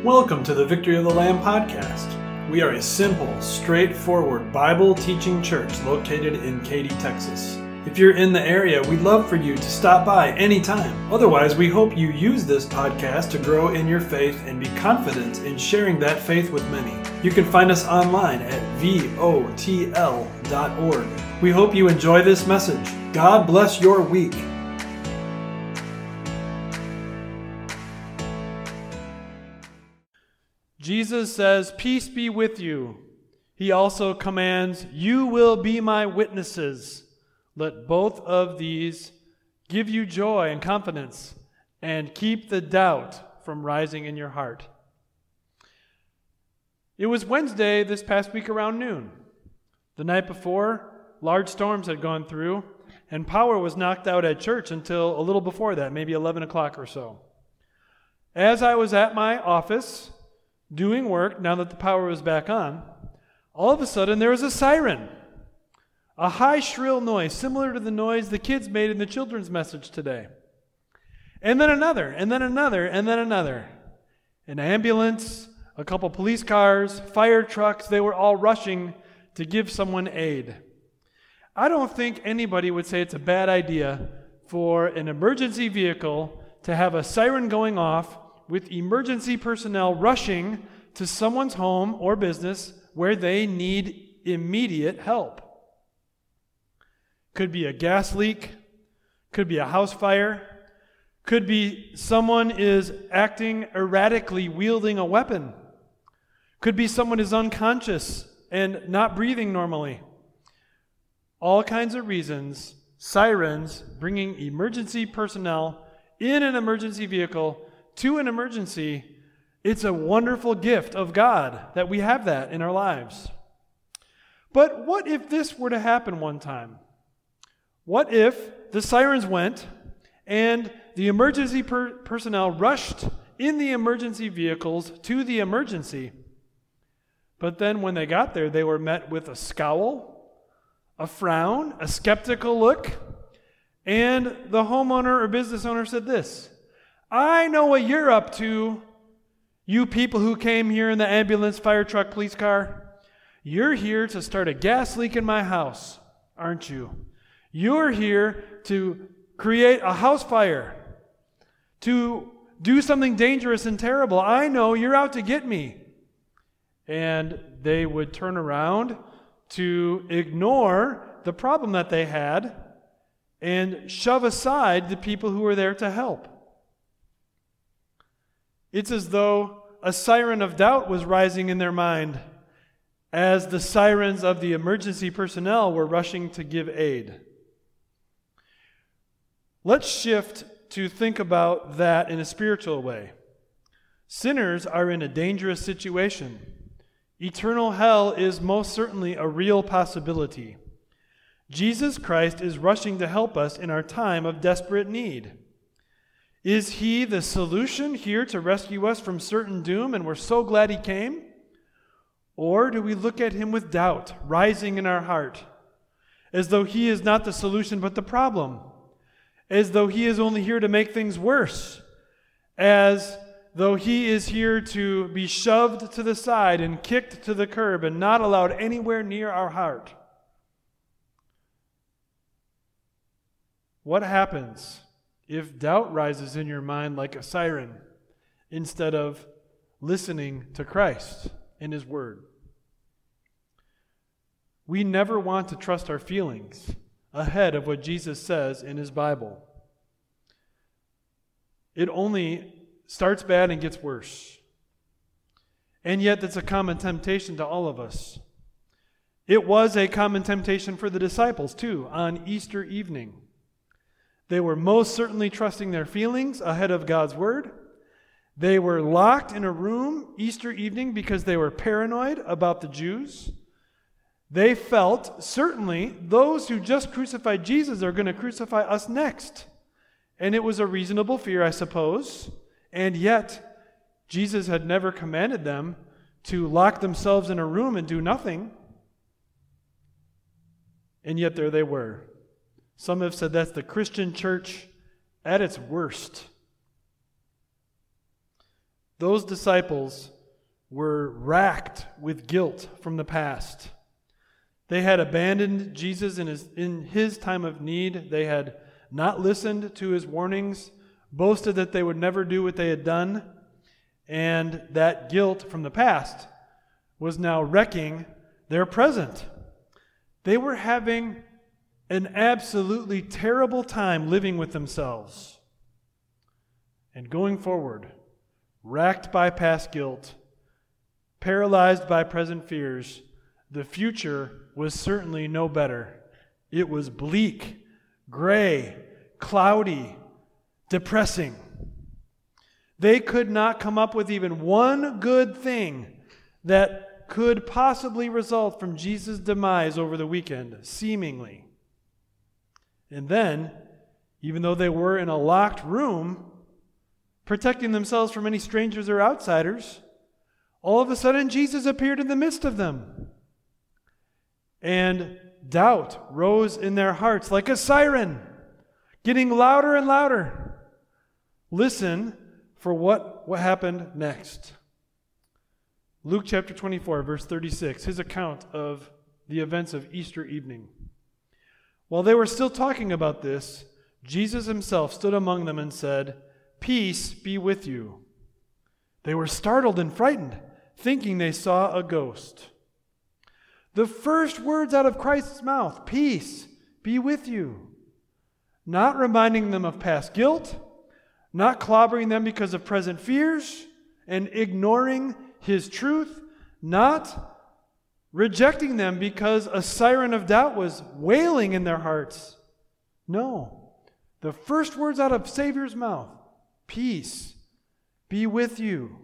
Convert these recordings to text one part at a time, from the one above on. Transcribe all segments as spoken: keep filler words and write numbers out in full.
Welcome to the Victory of the Lamb podcast. We are a simple, straightforward Bible teaching church located in Katy, Texas. If you're in the area, we'd love for you to stop by anytime. Otherwise, we hope you use this podcast to grow in your faith and be confident in sharing that faith with many. You can find us online at V O T L dot org. We hope you enjoy this message. God bless your week. Jesus says, "Peace be with you." He also commands, "You will be my witnesses." Let both of these give you joy and confidence, and keep the doubt from rising in your heart. It was Wednesday this past week around noon. The night before, large storms had gone through, and power was knocked out at church until a little before that, maybe eleven o'clock or so. As I was at my office doing work, now that the power was back on, all of a sudden there was a siren. A high, shrill noise, similar to the noise the kids made in the children's message today. And then another, and then another, and then another. An ambulance, a couple police cars, fire trucks, they were all rushing to give someone aid. I don't think anybody would say it's a bad idea for an emergency vehicle to have a siren going off with emergency personnel rushing to someone's home or business where they need immediate help. Could be a gas leak, could be a house fire, could be someone is acting erratically wielding a weapon, could be someone is unconscious and not breathing normally. All kinds of reasons, sirens bringing emergency personnel in an emergency vehicle to an emergency, it's a wonderful gift of God that we have that in our lives. But what if this were to happen one time? What if the sirens went and the emergency per- personnel rushed in the emergency vehicles to the emergency, but then when they got there, they were met with a scowl, a frown, a skeptical look, and the homeowner or business owner said this: "I know what you're up to, you people who came here in the ambulance, fire truck, police car. You're here to start a gas leak in my house, aren't you? You're here to create a house fire, to do something dangerous and terrible. I know you're out to get me." And they would turn around to ignore the problem that they had and shove aside the people who were there to help. It's as though a siren of doubt was rising in their mind as the sirens of the emergency personnel were rushing to give aid. Let's shift to think about that in a spiritual way. Sinners are in a dangerous situation. Eternal hell is most certainly a real possibility. Jesus Christ is rushing to help us in our time of desperate need. Is he the solution here to rescue us from certain doom, and we're so glad he came? Or do we look at him with doubt rising in our heart, as though he is not the solution but the problem, as though he is only here to make things worse, as though he is here to be shoved to the side and kicked to the curb and not allowed anywhere near our heart? What happens if doubt rises in your mind like a siren instead of listening to Christ and his word? We never want to trust our feelings ahead of what Jesus says in his Bible. It only starts bad and gets worse. And yet that's a common temptation to all of us. It was a common temptation for the disciples too on Easter evening. They were most certainly trusting their feelings ahead of God's word. They were locked in a room Easter evening because they were paranoid about the Jews. They felt, certainly, those who just crucified Jesus are going to crucify us next. And it was a reasonable fear, I suppose. And yet, Jesus had never commanded them to lock themselves in a room and do nothing. And yet there they were. Some have said that's the Christian church at its worst. Those disciples were racked with guilt from the past. They had abandoned Jesus in his, in his time of need. They had not listened to his warnings, boasted that they would never do what they had done, and that guilt from the past was now wrecking their present. They were having an absolutely terrible time living with themselves. And going forward, racked by past guilt, paralyzed by present fears, the future was certainly no better. It was bleak, gray, cloudy, depressing. They could not come up with even one good thing that could possibly result from Jesus' demise over the weekend, seemingly. And then, even though they were in a locked room, protecting themselves from any strangers or outsiders, all of a sudden Jesus appeared in the midst of them. And doubt rose in their hearts like a siren, getting louder and louder. Listen for what, what happened next. Luke chapter twenty-four, verse thirty-six, his account of the events of Easter evening. While they were still talking about this, Jesus himself stood among them and said, "Peace be with you." They were startled and frightened, thinking they saw a ghost. The first words out of Christ's mouth, "Peace be with you." Not reminding them of past guilt, not clobbering them because of present fears, and ignoring his truth, not rejecting them because a siren of doubt was wailing in their hearts. No. The first words out of Savior's mouth, "Peace be with you."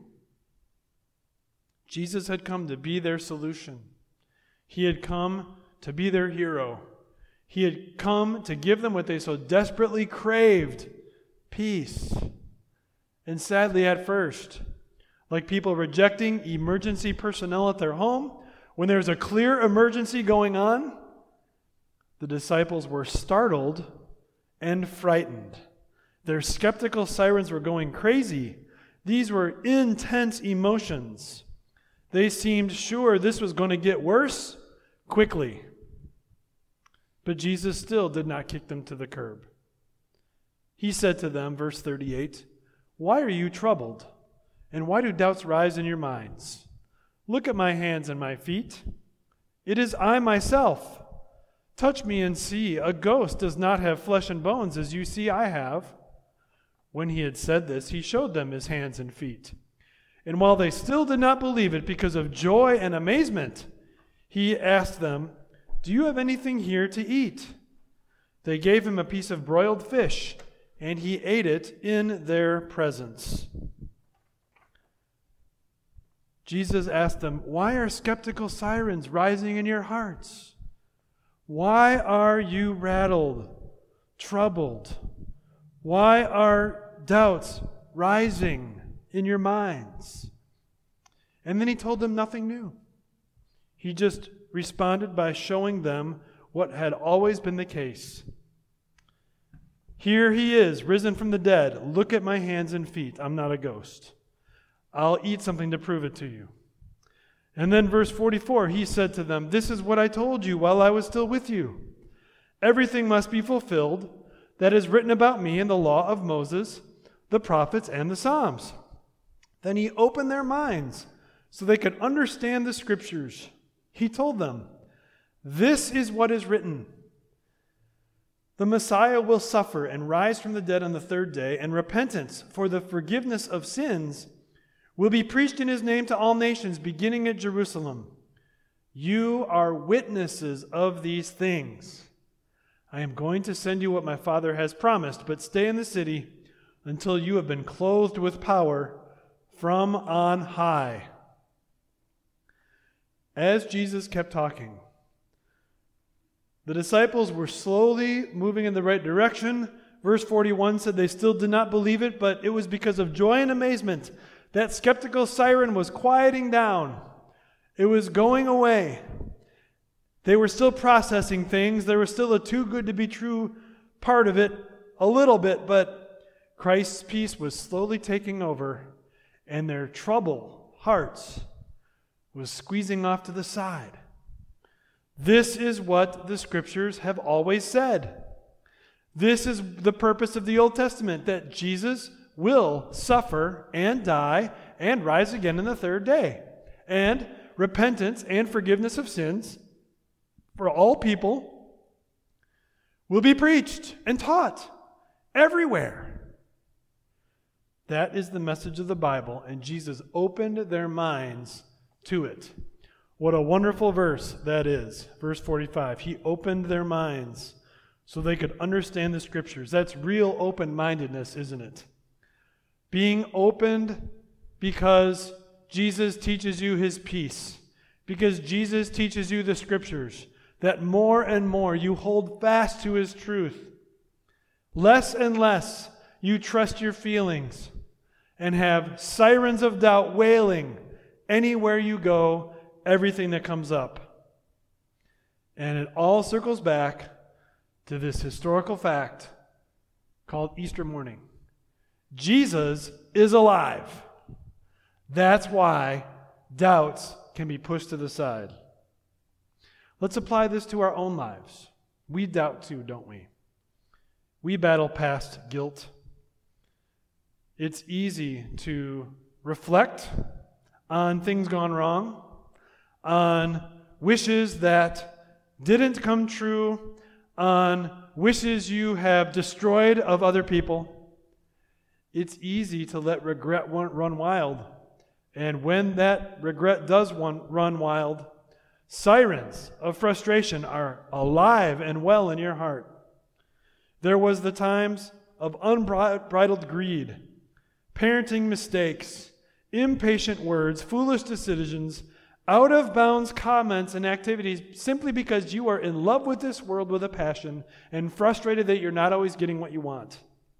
Jesus had come to be their solution. He had come to be their hero. He had come to give them what they so desperately craved, peace. And sadly, at first, like people rejecting emergency personnel at their home, when there's a clear emergency going on, the disciples were startled and frightened. Their skeptical sirens were going crazy. These were intense emotions. They seemed sure this was going to get worse quickly. But Jesus still did not kick them to the curb. He said to them, verse thirty-eight, "Why are you troubled? And why do doubts rise in your minds? Look at my hands and my feet. It is I myself. Touch me and see. A ghost does not have flesh and bones, as you see I have." When he had said this, he showed them his hands and feet. And while they still did not believe it because of joy and amazement, he asked them, "Do you have anything here to eat?" They gave him a piece of broiled fish, and he ate it in their presence. Jesus asked them, "Why are skeptical sirens rising in your hearts? Why are you rattled, troubled? Why are doubts rising in your minds?" And then he told them nothing new. He just responded by showing them what had always been the case. Here he is, risen from the dead. Look at my hands and feet. I'm not a ghost. I'll eat something to prove it to you. And then verse forty-four, he said to them, "This is what I told you while I was still with you. Everything must be fulfilled that is written about me in the law of Moses, the prophets, and the Psalms." Then he opened their minds so they could understand the scriptures. He told them, "This is what is written. The Messiah will suffer and rise from the dead on the third day, and repentance for the forgiveness of sins will be preached in his name to all nations, beginning at Jerusalem. You are witnesses of these things. I am going to send you what my Father has promised, but stay in the city until you have been clothed with power from on high." As Jesus kept talking, the disciples were slowly moving in the right direction. Verse forty-one said they still did not believe it, but it was because of joy and amazement. That skeptical siren was quieting down. It was going away. They were still processing things. There was still a too good to be true part of it, a little bit, but Christ's peace was slowly taking over, and their trouble hearts was squeezing off to the side. This is what the Scriptures have always said. This is the purpose of the Old Testament, that Jesus will suffer and die and rise again in the third day. And repentance and forgiveness of sins for all people will be preached and taught everywhere. That is the message of the Bible, and Jesus opened their minds to it. What a wonderful verse that is. Verse forty-five. He opened their minds so they could understand the Scriptures. That's real open-mindedness, isn't it? Being opened because Jesus teaches you his peace, because Jesus teaches you the Scriptures, that more and more you hold fast to his truth. Less and less you trust your feelings and have sirens of doubt wailing anywhere you go, everything that comes up. And it all circles back to this historical fact called Easter morning. Jesus is alive. That's why doubts can be pushed to the side. Let's apply this to our own lives. We doubt too, don't we? We battle past guilt. It's easy to reflect on things gone wrong, on wishes that didn't come true, on wishes you have destroyed of other people. It's easy to let regret run wild. And when that regret does run wild, sirens of frustration are alive and well in your heart. There was the times of unbridled greed, parenting mistakes, impatient words, foolish decisions, out-of-bounds comments and activities simply because you are in love with this world with a passion and frustrated that you're not always getting what you want.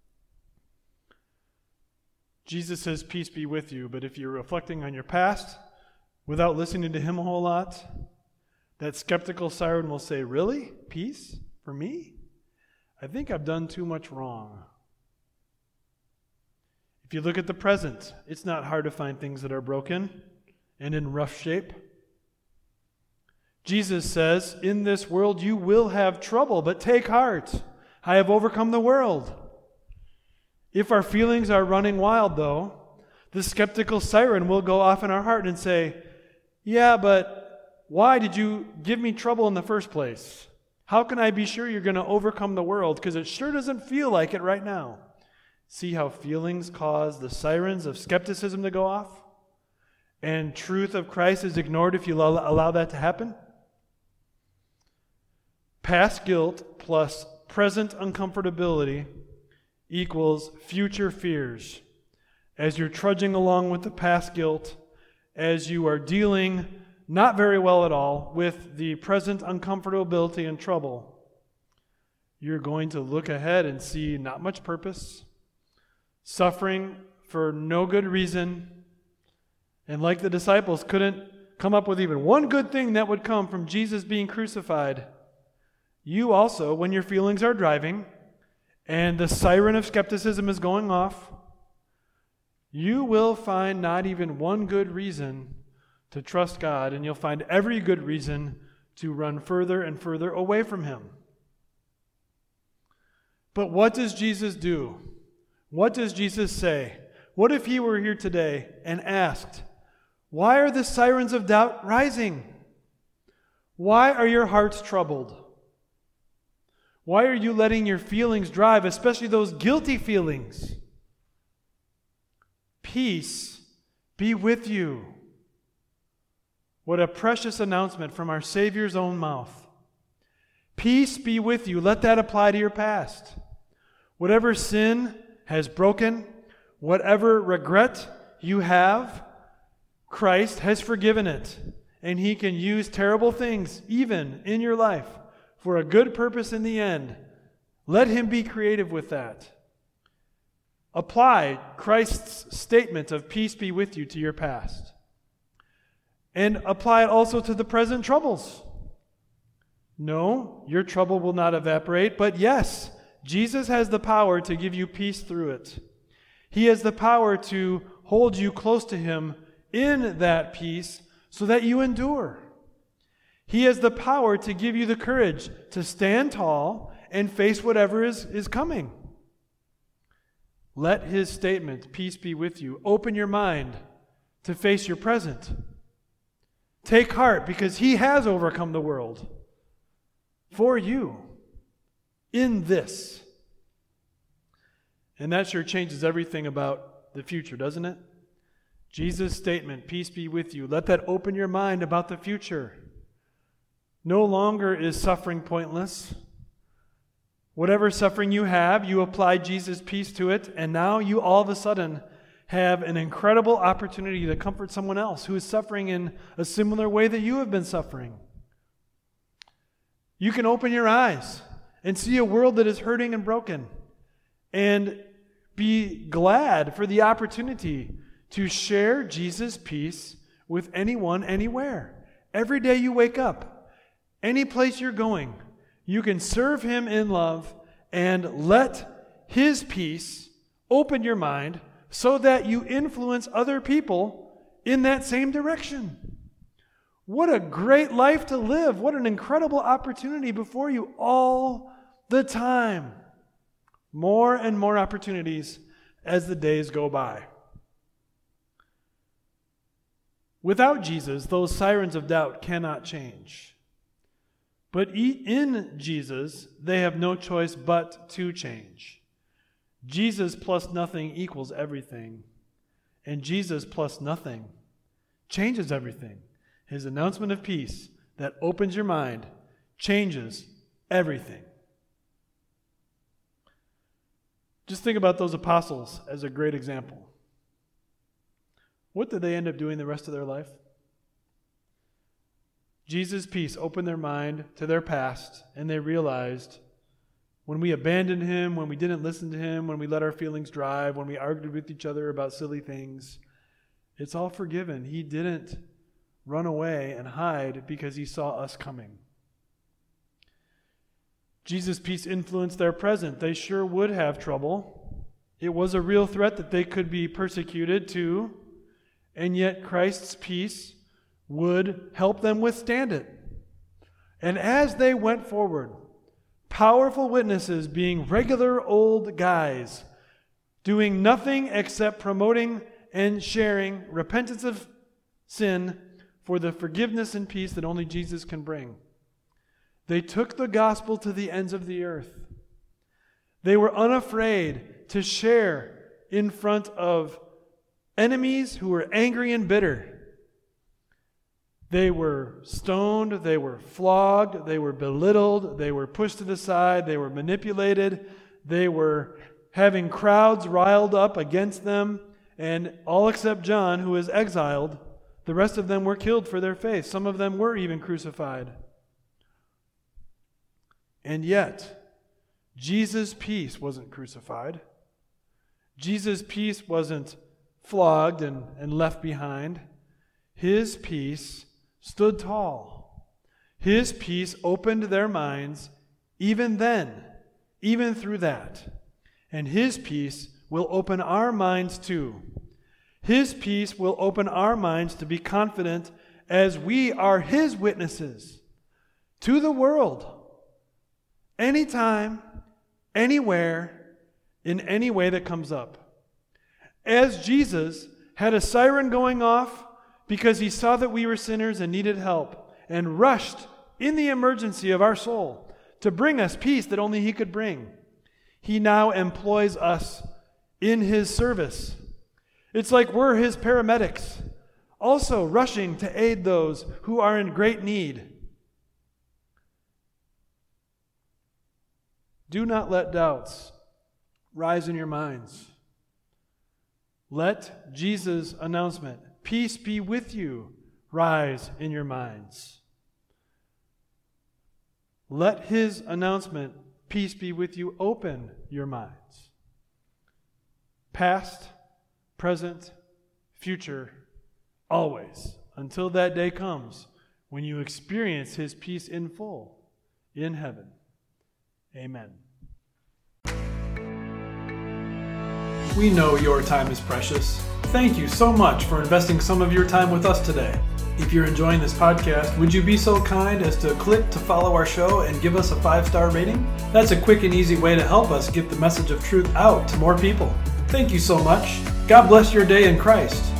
Jesus says, peace be with you, but if you're reflecting on your past without listening to him a whole lot, that skeptical siren will say, really? Peace? For me? I think I've done too much wrong. If you look at the present, it's not hard to find things that are broken and in rough shape. Jesus says, in this world you will have trouble, but take heart. I have overcome the world. If our feelings are running wild, though, the skeptical siren will go off in our heart and say, yeah, but why did you give me trouble in the first place? How can I be sure you're going to overcome the world? Because it sure doesn't feel like it right now. See how feelings cause the sirens of skepticism to go off? And truth of Christ is ignored if you allow that to happen? Past guilt plus present uncomfortability equals future fears. As you're trudging along with the past guilt, as you are dealing not very well at all with the present uncomfortability and trouble, you're going to look ahead and see not much purpose, suffering for no good reason, and like the disciples couldn't come up with even one good thing that would come from Jesus being crucified, you also, when your feelings are driving and the siren of skepticism is going off, you will find not even one good reason to trust God, and you'll find every good reason to run further and further away from him. But what does Jesus do? What does Jesus say? What if he were here today and asked, why are the sirens of doubt rising? Why are your hearts troubled? Why are you letting your feelings drive, especially those guilty feelings? Peace be with you. What a precious announcement from our Savior's own mouth. Peace be with you. Let that apply to your past. Whatever sin has broken, whatever regret you have, Christ has forgiven it. And he can use terrible things, even in your life, for a good purpose in the end. Let him be creative with that. Apply Christ's statement of peace be with you to your past. And apply it also to the present troubles. No, your trouble will not evaporate, but yes, Jesus has the power to give you peace through it. He has the power to hold you close to him in that peace so that you endure. He has the power to give you the courage to stand tall and face whatever is, is coming. Let his statement, peace be with you, open your mind to face your present. Take heart because he has overcome the world for you in this. And that sure changes everything about the future, doesn't it? Jesus' statement, peace be with you, let that open your mind about the future. No longer is suffering pointless. Whatever suffering you have, you apply Jesus' peace to it, and now you all of a sudden have an incredible opportunity to comfort someone else who is suffering in a similar way that you have been suffering. You can open your eyes and see a world that is hurting and broken and be glad for the opportunity to share Jesus' peace with anyone, anywhere. Every day you wake up, any place you're going, you can serve him in love and let his peace open your mind so that you influence other people in that same direction. What a great life to live. What an incredible opportunity before you all the time. More and more opportunities as the days go by. Without Jesus, those sirens of doubt cannot change. But in Jesus, they have no choice but to change. Jesus plus nothing equals everything. And Jesus plus nothing changes everything. His announcement of peace that opens your mind changes everything. Just think about those apostles as a great example. What did they end up doing the rest of their life? Jesus' peace opened their mind to their past, and they realized when we abandoned him, when we didn't listen to him, when we let our feelings drive, when we argued with each other about silly things, it's all forgiven. He didn't run away and hide because he saw us coming. Jesus' peace influenced their present. They sure would have trouble. It was a real threat that they could be persecuted too, and yet Christ's peace would help them withstand it. And as they went forward, powerful witnesses being regular old guys, doing nothing except promoting and sharing repentance of sin for the forgiveness and peace that only Jesus can bring. They took the gospel to the ends of the earth. They were unafraid to share in front of enemies who were angry and bitter. They were stoned, they were flogged, they were belittled, they were pushed to the side, they were manipulated, they were having crowds riled up against them, and all except John, who was exiled, the rest of them were killed for their faith. Some of them were even crucified. And yet, Jesus' peace wasn't crucified. Jesus' peace wasn't flogged and, and left behind. His peace stood tall. His peace opened their minds even then, even through that. And his peace will open our minds too. His peace will open our minds to be confident as we are his witnesses to the world, anytime, anywhere, in any way that comes up. As Jesus had a siren going off because he saw that we were sinners and needed help, and rushed in the emergency of our soul to bring us peace that only he could bring, he now employs us in his service. It's like we're his paramedics, also rushing to aid those who are in great need. Do not let doubts rise in your minds. Let Jesus' announcement, peace be with you, rise in your minds. Let his announcement, peace be with you, open your minds. Past, present, future, always, until that day comes when you experience his peace in full in heaven. Amen. We know your time is precious. thank you so much for investing some of your time with us today. If you're enjoying this podcast, would you be so kind as to click to follow our show and give us a five-star rating? That's a quick and easy way to help us get the message of truth out to more people. Thank you so much. God bless your day in Christ.